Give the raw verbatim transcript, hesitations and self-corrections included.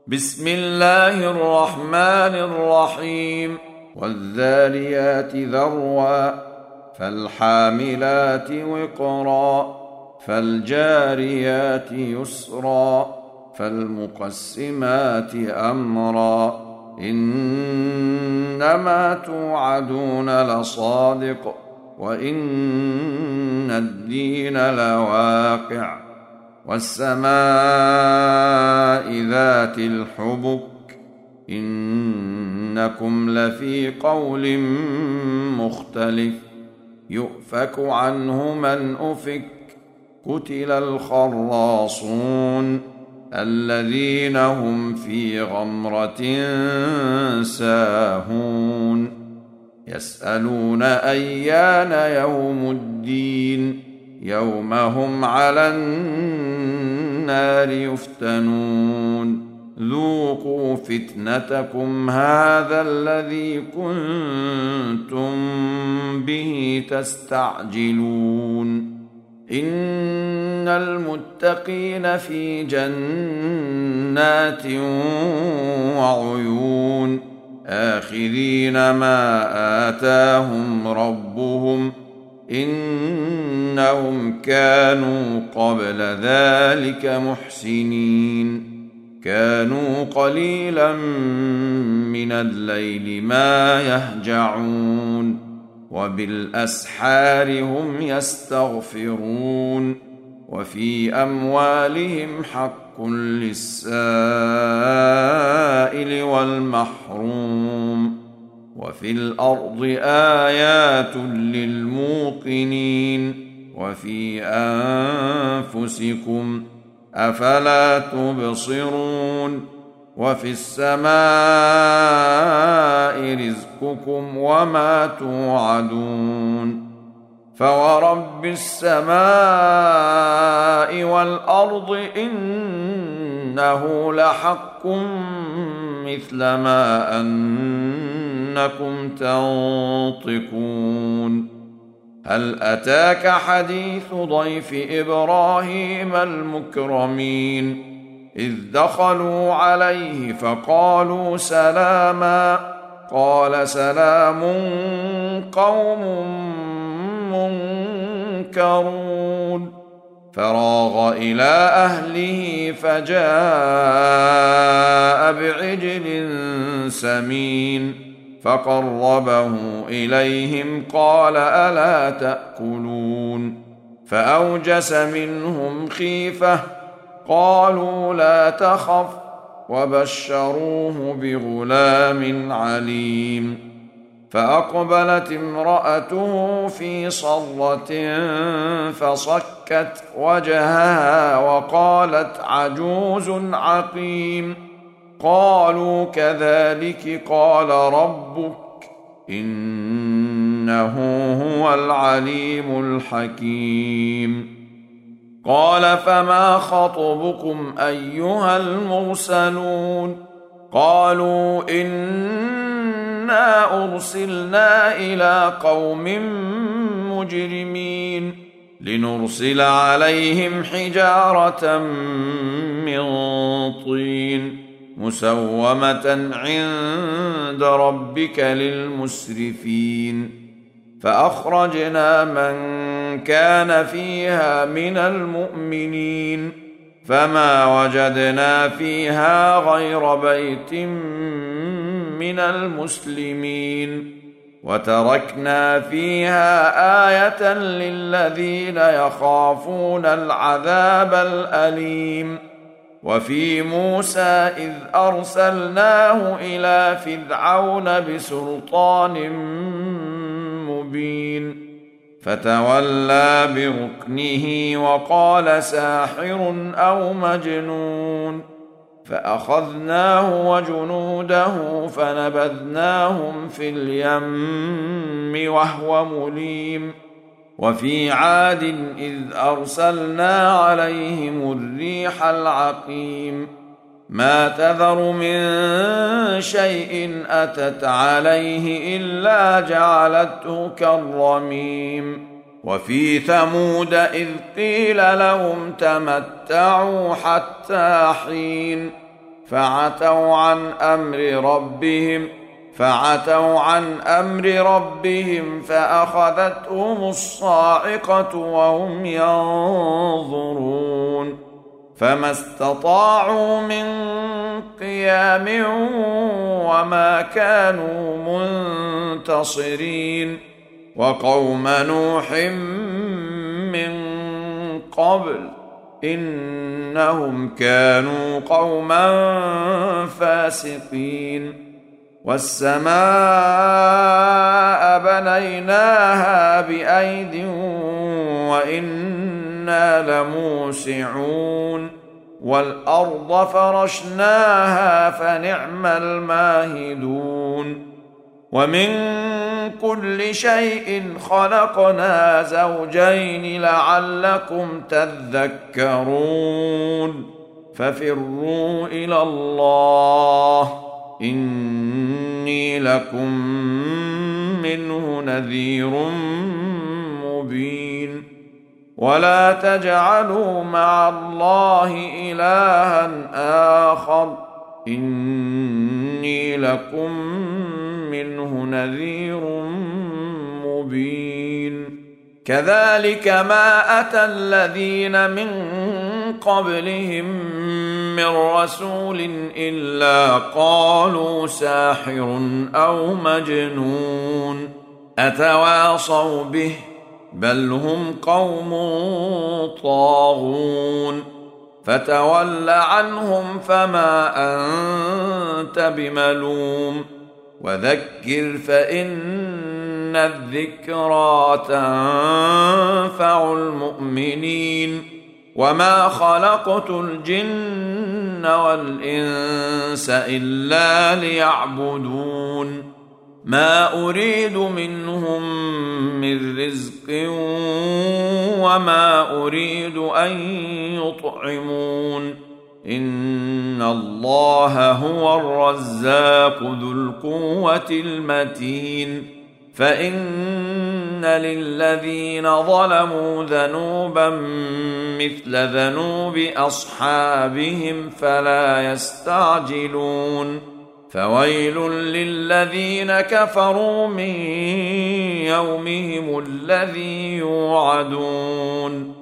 بسم الله الرحمن الرحيم والذاريات ذروا فالحاملات وقرا فالجاريات يسرا فالمقسمات أمرا إنما توعدون لصادق وإن الدين لواقع والسماء ذات الحبك إنكم لفي قول مختلف يؤفك عنه من أفك قتل الخراصون الذين هم في غمرة ساهون يسألون أيان يوم الدين يوم هم على النار يفتنون ذوقوا فتنتكم هذا الذي كنتم به تستعجلون إن المتقين في جنات وعيون آخذين ما آتاهم ربهم إنهم كانوا قبل ذلك محسنين كانوا قليلا من الليل ما يهجعون وبالأسحار هم يستغفرون وفي أموالهم حق للسائل والمحروم وفي الأرض آيات للموقنين وفي أنفسكم أفلا تبصرون وفي السماء رزقكم وما توعدون فورب السماء والأرض إنه لحق مثل ما أنكم تنطقون هل أتاك حديث ضيف إبراهيم المكرمين إذ دخلوا عليه فقالوا سلاما قال سلام قوم منكرون فراغ إلى أهله فجاء بعجل سمين فقربه إليهم قال ألا تأكلون فأوجس منهم خيفة قالوا لا تخف وبشروه بغلام عليم فأقبلت امرأته في صرة فصكت وجهها وقالت عجوز عقيم قالوا كذلك قال ربك إنه هو العليم الحكيم قال فما خطبكم أيها المرسلون قالوا إنا أرسلنا إلى قوم مجرمين لنرسل عليهم حجارة من طين مسومة عند ربك للمسرفين فأخرجنا من كان فيها من المؤمنين فما وجدنا فيها غير بيت من المسلمين وتركنا فيها آية للذين يخافون العذاب الأليم وفي موسى إذ أرسلناه إلى فرعون بسلطان مبين فتولى بركنه وقال ساحر أو مجنون فأخذناه وجنوده فنبذناهم في اليم وهو مليم وفي عاد إذ أرسلنا عليهم الريح العقيم ما تذر من شيء أتت عليه إلا جعلته كالرميم وفي ثمود إذ قيل لهم تمتعوا حتى حين فعتوا عن أمر ربهم فعتوا عن أمر ربهم فأخذتهم الصاعقة وهم ينظرون فما استطاعوا من قيام وما كانوا منتصرين وقوم نوح من قبل إنهم كانوا قوما فاسقين والسماء بنيناها بأيد وإنا لموسعون والأرض فرشناها فنعم الماهدون ومن كل شيء خلقنا زوجين لعلكم تذكرون ففروا إلى الله إني لكم منه نذير مبين ولا تجعلوا مع الله إلها آخر إني لكم منه نذير مبين كذلك ما أتى الذين من قبلهم من رسول إلا قالوا ساحر أو مجنون أتواصوا به بل هم قوم طاغون فتول عنهم فما أنت بملوم وذكر فإن الذكرى تنفع المؤمنين وما خلقت الجن والإنس إلا ليعبدون ما أريد منهم من رزق وما أريد أن يطعمون إن الله هو الرزاق ذو القوة المتين فإن للذين ظلموا ذنوبا مثل ذنوب أصحابهم فلا يستعجلون فويل للذين كفروا من يومهم الذي يوعدون